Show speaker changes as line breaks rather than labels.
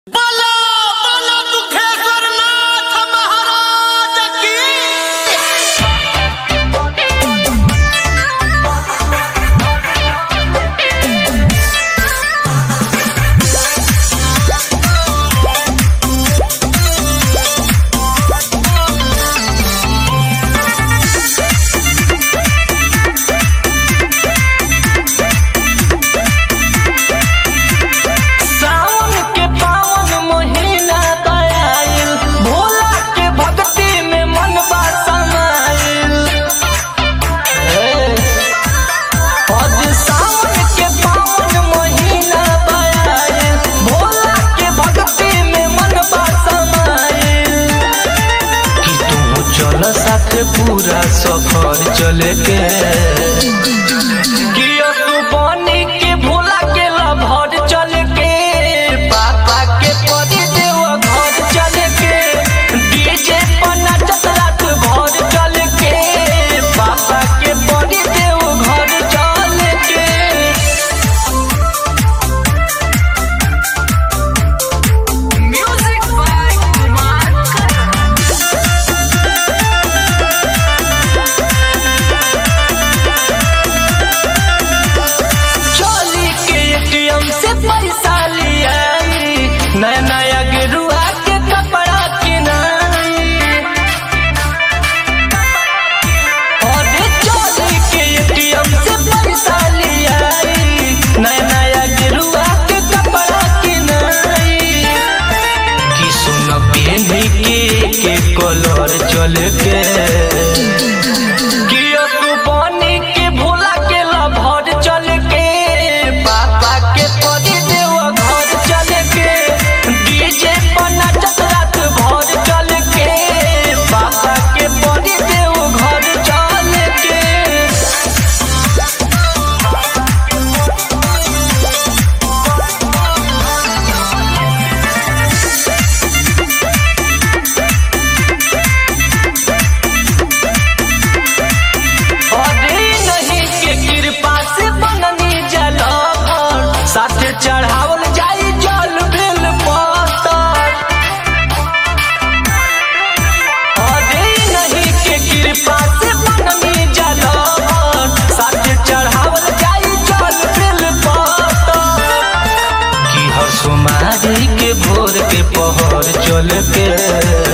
बोलो बोलो दुखेश्वर नाथ महाराज की।
सावन के पावन महीना आइल, भोला के भक्ति में मन बा समाइल। आज सावन के पावन महीना आइल, भोला के भक्ति में मन बा समाइल। कि तू चल साथ पूरा सफर चले के, कि तू बनी के भोला के लभर चल के, पापा के परी देव घर चल के, डीजे पर नाचत रात भर चल के, पापा के परी देव घर चल के। म्यूजिक बाय कुमार चोली के एटीएम से पैसा लिया, नया नया गिरुआ के कपड़ा किनाई। और चोली के एटीएम से पैसा लिया, नया नया गिरुआ के कपड़ा किनाई। कि सुन पेन्ही के कलर चल के, कि तू बनी के भोला के लभर चल के, पापा के परी देव घर चल के, डीजे पर नाचत रात भर चल के, पापा के परी देव घर चल के। अरे नहीं के कृपा से बननी जलभर, साथे चढ़ावल जाई जल बेल पतर। अरे नहीं के कृपा से बननी जलभर, साथे चढ़ावल जाई जल बेल पतर। कि हर सोमारी के भोर के पहर चल के,